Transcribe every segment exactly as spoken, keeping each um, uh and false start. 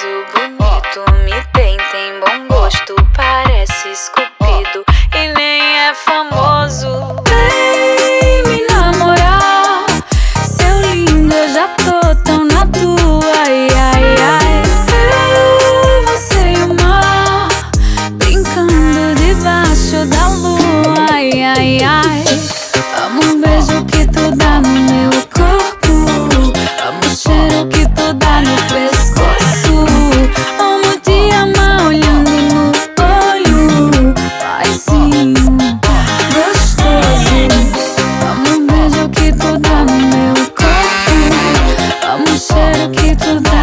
bonito, me tem, tem bom gosto, parece esculpido e nem é famoso. Vem me namorar, seu lindo, eu já tô tão na tua, ai, ai, ai. Eu, você e o mar, brincando debaixo da lua, ai, ai, ai. Amo um beijo que tu dá no meu corpo, amo o cheiro que tu dá no pescoço, amo te amar olhando no olho, paizinho gostoso. Amo um beijo que tu dá no meu corpo, amo o cheiro que tu dá.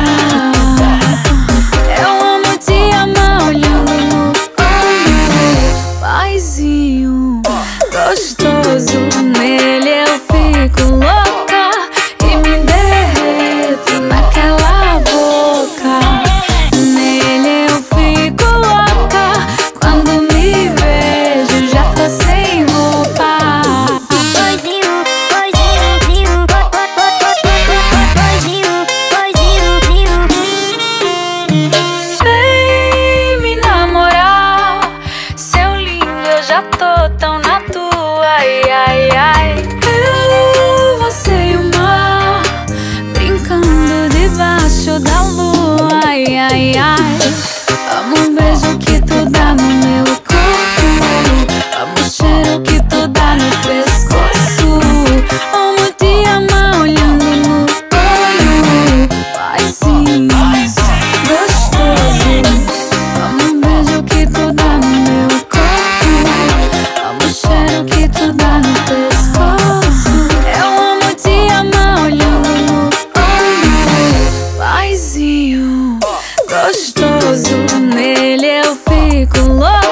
Eu amo te amar olhando no olho, paizinho gostoso. Nele eu fico louca e me derreto naquela boca. Nele eu fico louca, quando me vejo já tô sem roupa. Poizinho, poizinho, zinho, poizinho, poizinho, zinho. Vem me namorar, seu lindo, eu já tô tão na tua, ai, ai, ai. Eu, você e o mar, brincando debaixo da lua, ai, ai, ai. Amo um beijo que tu dá no meu corpo, amo o cheiro que tu dá no pescoço, amo te amar olhando no olho, paizinho gostoso. Amo um beijo que tu dá no meu corpo, amo o cheiro que tu dá no pescoço. Eu amo te amar olhando no olho, paizinho gostoso. Nele eu fico louca